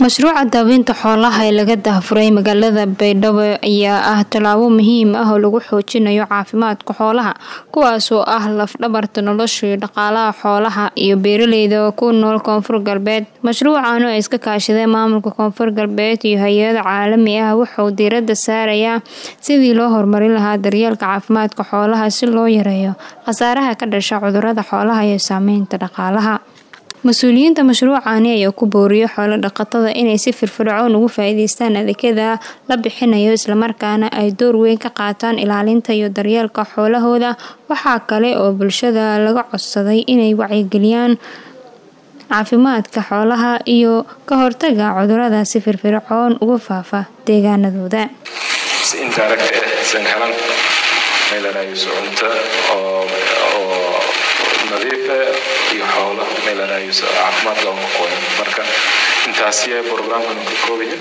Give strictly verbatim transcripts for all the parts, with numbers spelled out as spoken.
Mashruuca daaweynta xoolaha ee laga daahfuray magaalada Baydhabo ayaa ah tallaabo muhiim ah oo lagu xoojinayo caafimaadka xoolaha, kuwaas oo ah laf-dhabarta nolosha iyo dhaqaalaha xoolaha iyo beeraleyda ku nool Koonfur Galbeed. Mashruucan oo iska kaashaday maamulka Koonfur Galbeed iyo hay'ado caalami ah wuxuu diiradda saarayaa sidii loo horumarin lahaa daryeelka caafimaadka xoolaha si loo yareeyo khasaaraha ka dhasha cudurrada xoolaha iyo saameynta dhaqaalaha. Mas'uuliyiinta mashruucani ayaa ku booriyay xoolo dhaqatada inay si firfircoon uga faa'iideystaan adeegyada la bixinayo isla markaana ay door weyn ka qaataan ilaalinta iyo daryeelka xoolahooda. Waxa kale oo bulshada laga codsaday inay wacyigeliyaan caafimaadka xoolaha iyo ka hortagga cudurrada si firfircoon uga faafa deegaanadooda. Si indirect ah san helan meelaha cunto oo oo nadiif iyo xoolo meelaha caafimaad loo qoyn marka intaas ay barnaamijkan ka koobayo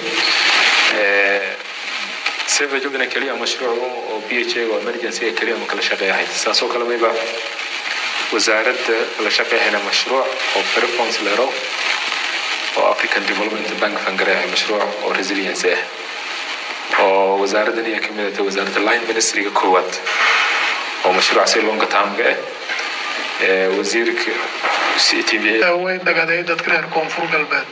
ee sida joogna kaliya mashruuc oo P H A oo emergency kaliya ma kala shaqeeyahay saasoo kala mayba wasaaradda la shaqeeyna mashruuc oo performance lero oo African Development Bank fangareeyo mashruuc oo resilience ah oo wasaaradda ay kamid tahay wasaaradda line ministry ka koowaad oo mashruuc si long term ah ee wasiirka C T V way dagaday dadka reer Koonfur Galbeed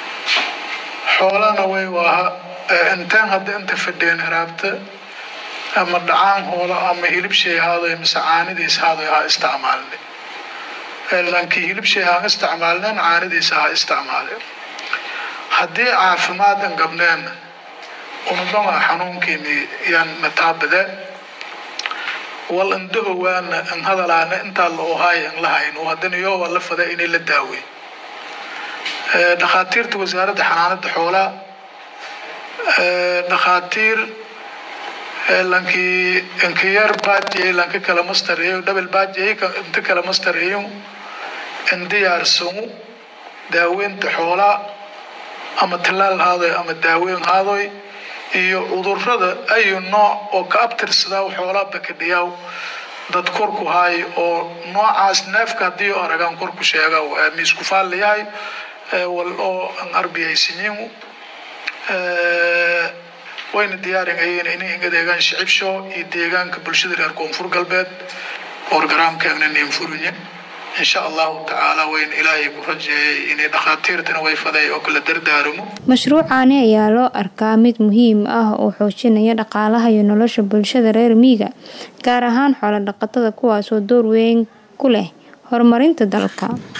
xoolana way waa intaan hadda inta fadheen raabta ama dhacaan hoola ama hilib shay haado mise caanidiis haado ha isticmaalnay laakiin hilib shay ha isticmaalnay caanidiis ha isticmaalay haddii caafimaad gabneen unugama xanuunkii yaan mataabada wal indho waan an hadalaana inta loo haay an lahayn oo haddana iyo wala fada in la daaway ee dhakhaatiirta wasaaradda xanaanada xoolaha ee dhakhaatiir ee lankii inkiyar baadiyay lanka kala master iyo double baadiyay inta kala master iyo in diyaarsan daaweynta xoolaha ama talaal haado ama daaweyn haado iyo cudurrada ay nooc oo ka abtirsada xoolaha bakadiyaw dad kor ku hay oo noocaas neefka hadii aragan kor ku sheega oo miisku faalayahay wal oo an arbiyaysiin ee wayna diyaarinayeen inay ingadeegan shicibsho iyo deegaanka bulshada reer Koonfur Galbeed programkeena neem furunya إن شاء الله تعالى وين إلهي كفجة إن دخاتيرتنا ويفضي أكل دردارمو مشروعani ayaa loo arkaa mid muhiim ah oo xoojinaya dhaqaalaha iyo nolosha bulshada reer miyiga gaar ahaan xoolo dhaqatada kuwaas oo door weyn ku leh horumarinta dalka.